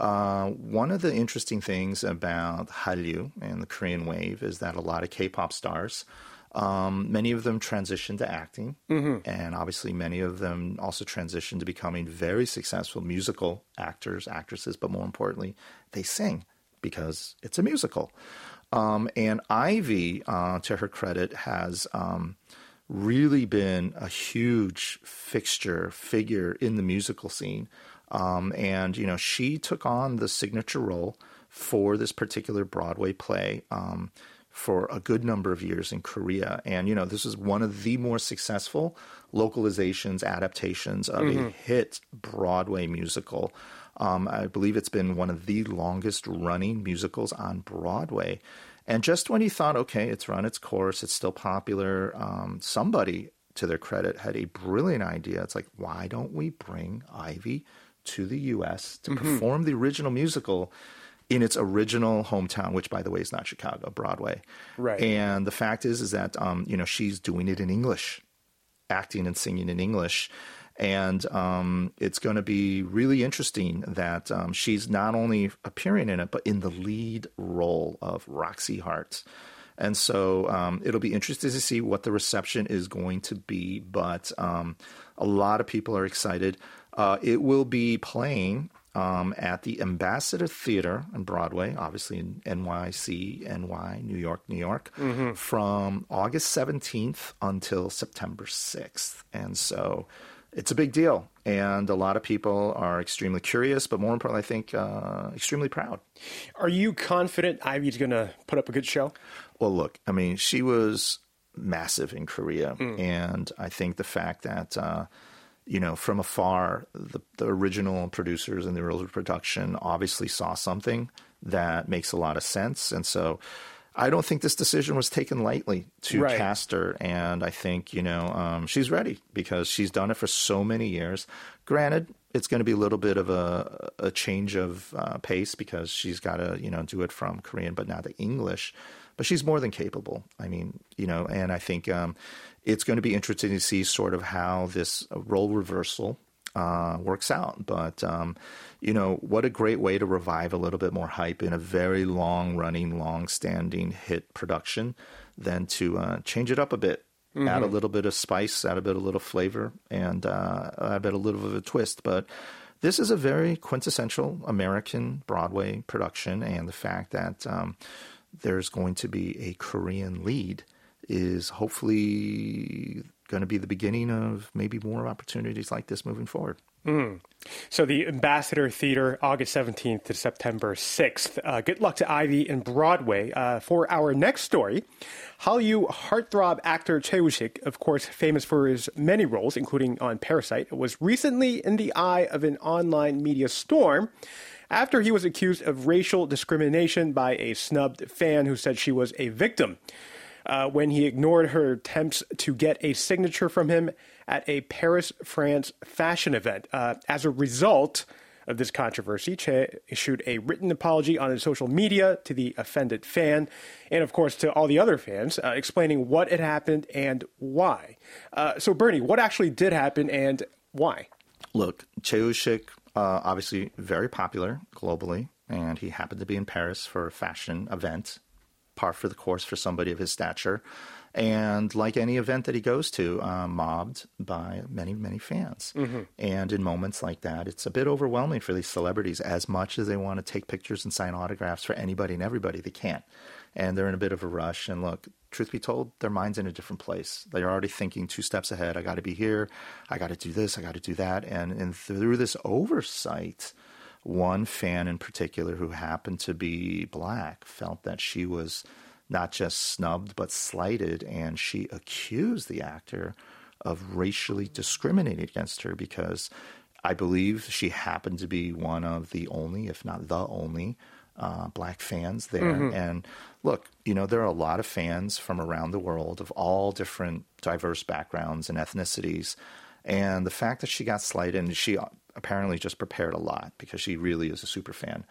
one of the interesting things about Hallyu and the Korean wave is that a lot of K-pop stars, many of them transitioned to acting, and obviously many of them also transitioned to becoming very successful musical actors, actresses, but more importantly, they sing because it's a musical. And Ivy, to her credit, has really been a huge figure in the musical scene. And, she took on the signature role for this particular Broadway play for a good number of years in Korea. And, this is one of the more successful localizations, adaptations of a hit Broadway musical. I believe it's been one of the longest running musicals on Broadway. And just when you thought, okay, it's run its course, it's still popular, somebody, to their credit, had a brilliant idea. It's like, why don't we bring Ivy to the U.S. to perform the original musical in its original hometown, which, by the way, is not Chicago, Broadway. Right. And the fact is that, she's doing it in English, acting and singing in English. And it's going to be really interesting that she's not only appearing in it, but in the lead role of Roxy Hart. And so it'll be interesting to see what the reception is going to be. But a lot of people are excited. It will be playing at the Ambassador Theater on Broadway, obviously in NYC, New York, from August 17th until September 6th. And so it's a big deal, and a lot of people are extremely curious, but more importantly, I think, extremely proud. Are you confident Ivy's going to put up a good show? Well, look, I mean, she was massive in Korea, and I think the fact that, from afar, the original producers and the original production obviously saw something that makes a lot of sense, and so I don't think this decision was taken lightly to cast her, and I think, she's ready because she's done it for so many years. Granted, it's going to be a little bit of a change of pace because she's got to, do it from Korean but now to English, but she's more than capable. I mean, and I think it's going to be interesting to see sort of how this role reversal works out. But, what a great way to revive a little bit more hype in a very long-running, long-standing hit production than to change it up a bit, add a little bit of spice, add a little flavor, and add a little bit of a twist. But this is a very quintessential American Broadway production, and the fact that there's going to be a Korean lead is hopefully going to be the beginning of maybe more opportunities like this moving forward. So the Ambassador Theater, August 17th to September 6th. Good luck to Ivy and Broadway. For our next story, Hallyu heartthrob actor Choi Woo-sik, of course famous for his many roles, including on Parasite, was recently in the eye of an online media storm after he was accused of racial discrimination by a snubbed fan who said she was a victim when he ignored her attempts to get a signature from him at a Paris, France fashion event. As a result of this controversy, Che issued a written apology on his social media to the offended fan and, of course, to all the other fans, explaining what had happened and why. So, Bernie, what actually did happen and why? Look, Choi Woo-sik, obviously very popular globally, and he happened to be in Paris for a fashion event, par for the course for somebody of his stature. And like any event that he goes to, mobbed by many, many fans. And in moments like that, it's a bit overwhelming for these celebrities. As much as they want to take pictures and sign autographs for anybody and everybody, they can't. And they're in a bit of a rush. And look, truth be told, their mind's in a different place. They're already thinking 2 steps ahead. I got to be here. I got to do this. I got to do that. And through this oversight, one fan in particular who happened to be Black felt that she was not just snubbed, but slighted, and she accused the actor of racially discriminating against her because I believe she happened to be one of the only, if not the only, Black fans there. And look, there are a lot of fans from around the world of all different diverse backgrounds and ethnicities. And the fact that she got slighted, and she apparently just prepared a lot because she really is a super fan,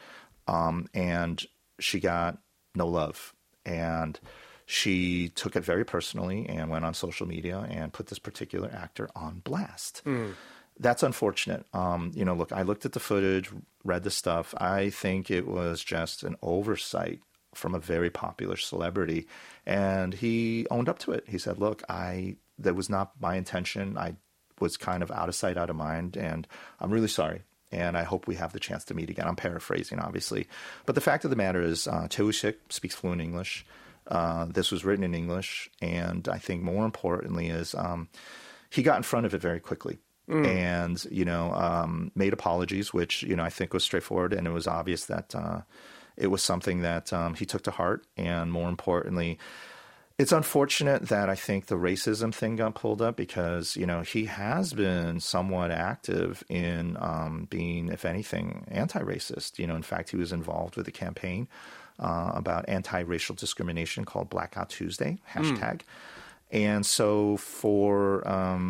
and she got no love. And she took it very personally and went on social media and put this particular actor on blast. That's unfortunate. Look, I looked at the footage, read the stuff. I think it was just an oversight from a very popular celebrity. And he owned up to it. He said, look, that was not my intention. I was kind of out of sight, out of mind, and I'm really sorry. And I hope we have the chance to meet again. I'm paraphrasing, obviously. But the fact of the matter is, Choi Woo-sik speaks fluent English. This was written in English. And I think more importantly is he got in front of it very quickly. And, made apologies, which, I think was straightforward. And it was obvious that it was something that he took to heart. And more importantly, it's unfortunate that I think the racism thing got pulled up because, he has been somewhat active in being, if anything, anti-racist. In fact, he was involved with a campaign about anti-racial discrimination called Blackout Tuesday, hashtag. And so for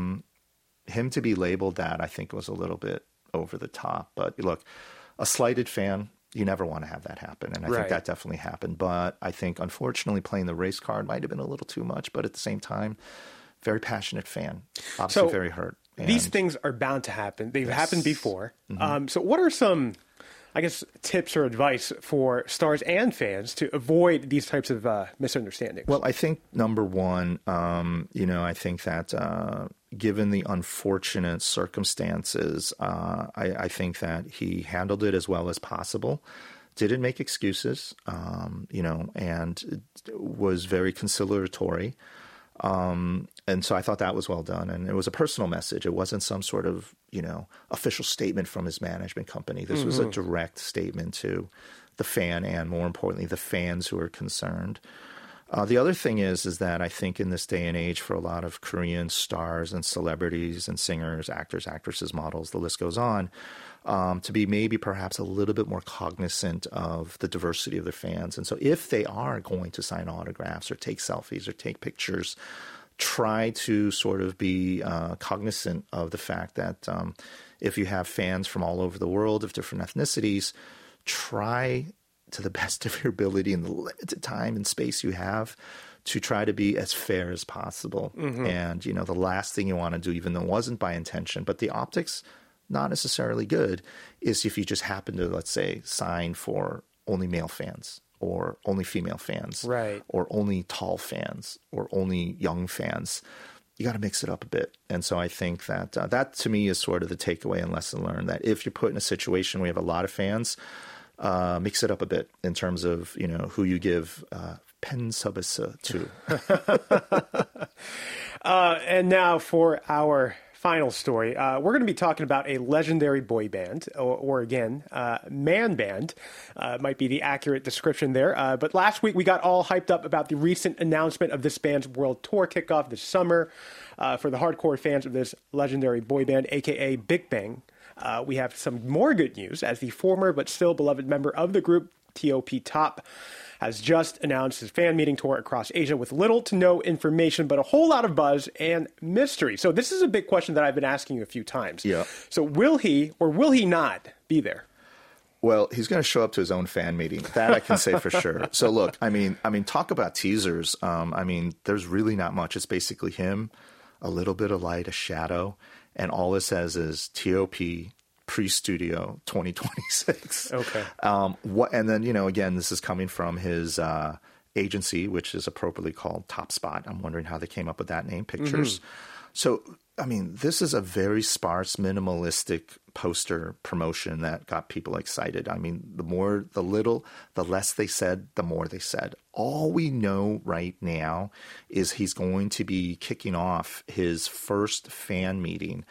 him to be labeled that, I think was a little bit over the top. But look, a slighted fan, you never want to have that happen. And I think that definitely happened. But I think, unfortunately, playing the race card might have been a little too much. But at the same time, very passionate fan, obviously very hurt. And these things are bound to happen. They've happened before. So what are some, tips or advice for stars and fans to avoid these types of misunderstandings? Well, I think, number one, I think that given the unfortunate circumstances, I think that he handled it as well as possible, didn't make excuses, and was very conciliatory. And so I thought that was well done. And it was a personal message. It wasn't some sort of, official statement from his management company. This was a direct statement to the fan and, more importantly, the fans who are concerned. The other thing is that I think in this day and age for a lot of Korean stars and celebrities and singers, actors, actresses, models, the list goes on, to be maybe perhaps a little bit more cognizant of the diversity of their fans. And so if they are going to sign autographs or take selfies or take pictures, try to sort of be cognizant of the fact that if you have fans from all over the world of different ethnicities, try to the best of your ability in the limited time and space you have to try to be as fair as possible. And, the last thing you want to do, even though it wasn't by intention, but the optics, not necessarily good, is if you just happen to, let's say, sign for only male fans or only female fans, or only tall fans or only young fans. You got to mix it up a bit. And so I think that that to me is sort of the takeaway and lesson learned, that if you're put in a situation where you have a lot of fans, mix it up a bit in terms of, who you give 팬 서비스 too. And now for our final story. We're going to be talking about a legendary boy band, or again, man band, might be the accurate description there. But last week we got all hyped up about the recent announcement of this band's world tour kickoff this summer. For the hardcore fans of this legendary boy band, aka Big Bang, we have some more good news as the former but still beloved member of the group, T.O.P. Top, has just announced his fan meeting tour across Asia with little to no information, but a whole lot of buzz and mystery. So this is a big question that I've been asking you a few times. Yeah. So will he or will he not be there? Well, he's going to show up to his own fan meeting. That I can say for sure. So look, I mean, talk about teasers. There's really not much. It's basically him, a little bit of light, a shadow, and all it says is T.O.P. Pre-Studio 2026. Okay. And then, again, this is coming from his agency, which is appropriately called Top Spot. I'm wondering how they came up with that name, Pictures. Mm-hmm. So, this is a very sparse, minimalistic poster promotion that got people excited. The less they said, the more they said. All we know right now is he's going to be kicking off his first fan meeting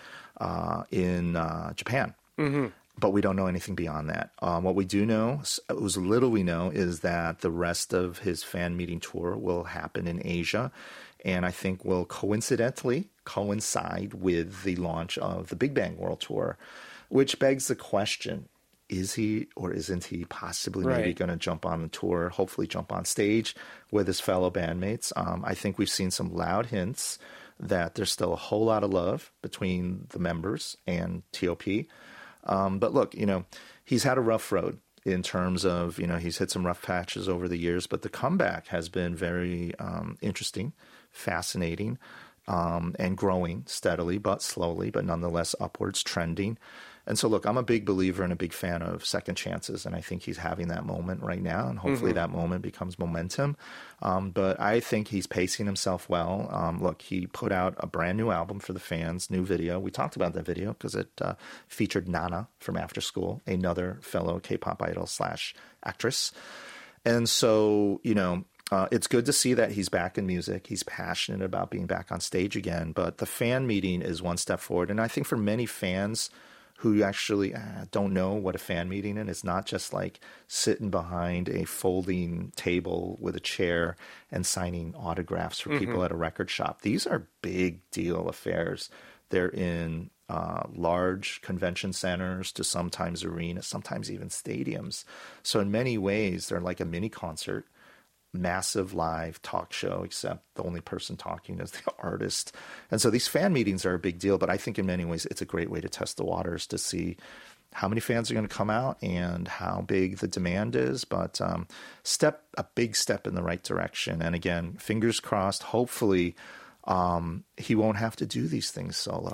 in Japan. Mm-hmm. But we don't know anything beyond that. What we do know, little we know, is that the rest of his fan meeting tour will happen in Asia, and I think will coincidentally coincide with the launch of the Big Bang World Tour, which begs the question, is he or isn't he possibly maybe going to jump on the tour, hopefully jump on stage with his fellow bandmates? I think we've seen some loud hints that there's still a whole lot of love between the members and T.O.P. But look, he's had a rough road in terms of, he's hit some rough patches over the years, but the comeback has been very interesting, fascinating, and growing steadily, but slowly, but nonetheless upwards trending. And so, look, I'm a big believer and a big fan of second chances, and I think he's having that moment right now, and hopefully that moment becomes momentum. But I think he's pacing himself well. Look, he put out a brand new album for the fans, new video. We talked about that video because it featured Nana from After School, another fellow K-pop idol / actress. And so, it's good to see that he's back in music. He's passionate about being back on stage again. But the fan meeting is one step forward. And I think for many fans who actually don't know what a fan meeting is, it's not just like sitting behind a folding table with a chair and signing autographs for people at a record shop. These are big deal affairs. They're in large convention centers to sometimes arenas, sometimes even stadiums. So in many ways, they're like a mini concert. Massive live talk show, except the only person talking is the artist. And so these fan meetings are a big deal, but I think in many ways it's a great way to test the waters to see how many fans are going to come out and how big the demand is. But a big step in the right direction. And again, fingers crossed, hopefully he won't have to do these things solo.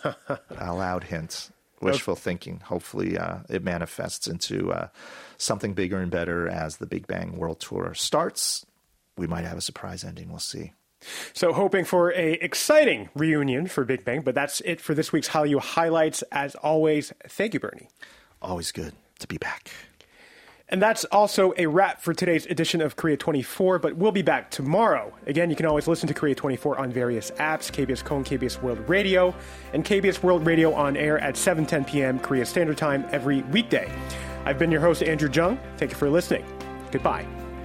A loud hint. Wishful thinking. Hopefully it manifests into something bigger and better as the Big Bang World Tour starts. We might have a surprise ending. We'll see. So hoping for a exciting reunion for Big Bang, but that's it for this week's Hallyu Highlights. As always, thank you, Bernie. Always good to be back. And that's also a wrap for today's edition of Korea 24, but we'll be back tomorrow. Again, you can always listen to Korea 24 on various apps, KBS Kong, KBS World Radio, and KBS World Radio on air at 7:10 p.m. Korea Standard Time every weekday. I've been your host, Andrew Jung. Thank you for listening. Goodbye.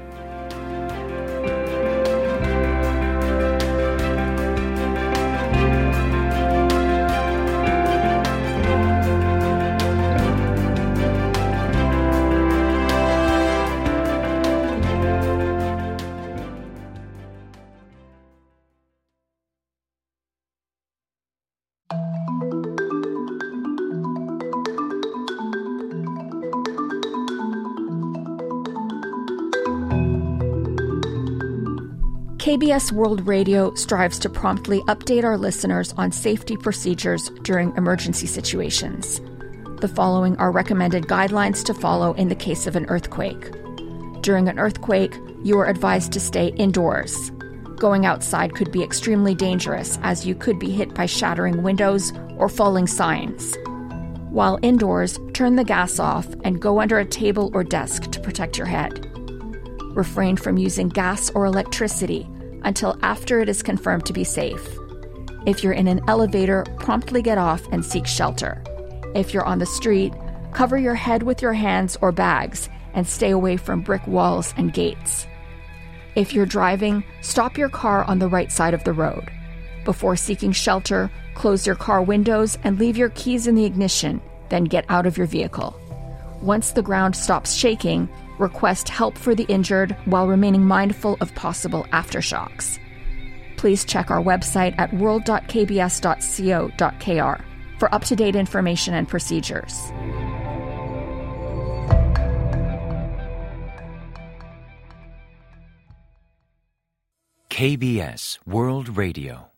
KBS World Radio strives to promptly update our listeners on safety procedures during emergency situations. The following are recommended guidelines to follow in the case of an earthquake. During an earthquake, you are advised to stay indoors. Going outside could be extremely dangerous, as you could be hit by shattering windows or falling signs. While indoors, turn the gas off and go under a table or desk to protect your head. Refrain from using gas or electricity until after it is confirmed to be safe. If you're in an elevator, promptly get off and seek shelter. If you're on the street, cover your head with your hands or bags and stay away from brick walls and gates. If you're driving, stop your car on the right side of the road. Before seeking shelter, close your car windows and leave your keys in the ignition, then get out of your vehicle. Once the ground stops shaking, request help for the injured while remaining mindful of possible aftershocks. Please check our website at world.kbs.co.kr for up-to-date information and procedures. KBS World Radio.